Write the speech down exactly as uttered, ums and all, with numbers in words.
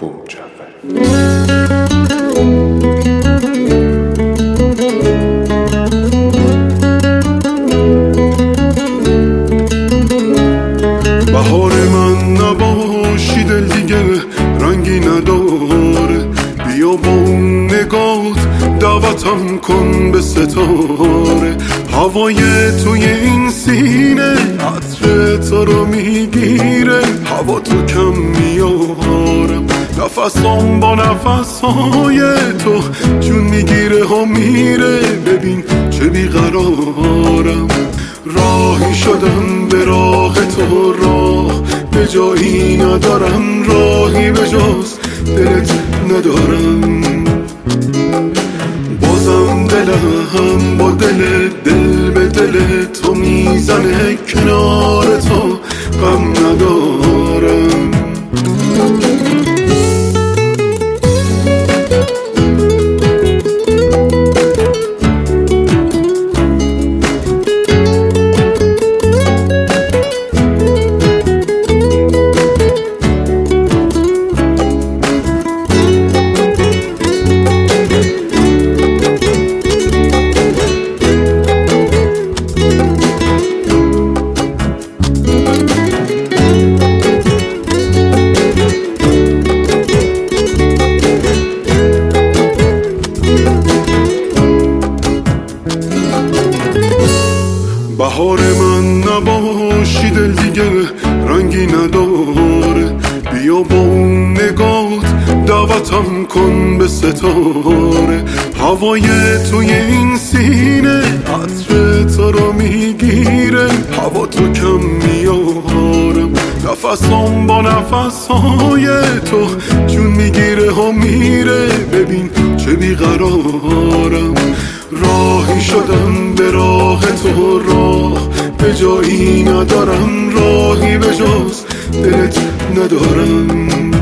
بوجعفری. بهار من نباشی دل دیگه رنگی نداره، بیا با اون نگات دعوتم کن به ستاره. هوای توی این سینه عطر تو رو میگیره، هوا تو کم میارم، نفسام با نفسهای تو جون میگیره ها میره. ببین چه بیقرارم، راهی شدم به راه تو، راه به جایی ندارم، راهی به جز دلت ندارم. بازم دلم با دل دل به دل تو میزنه، کنار تو غم ندارم. بهار من نباشی دل دیگه رنگی نداره، بیا با اون نگات دعوتم کن به ستاره. هوای توی این سینه عطر تو رو میگیره، هوا تو کم میارم، نفسام با نفسهای تو جون میگیره ها میره. ببین چه بیقرارم، راهی شدم به راه تو، راه به جایی ندارم، راهی به جز دلت ندارم.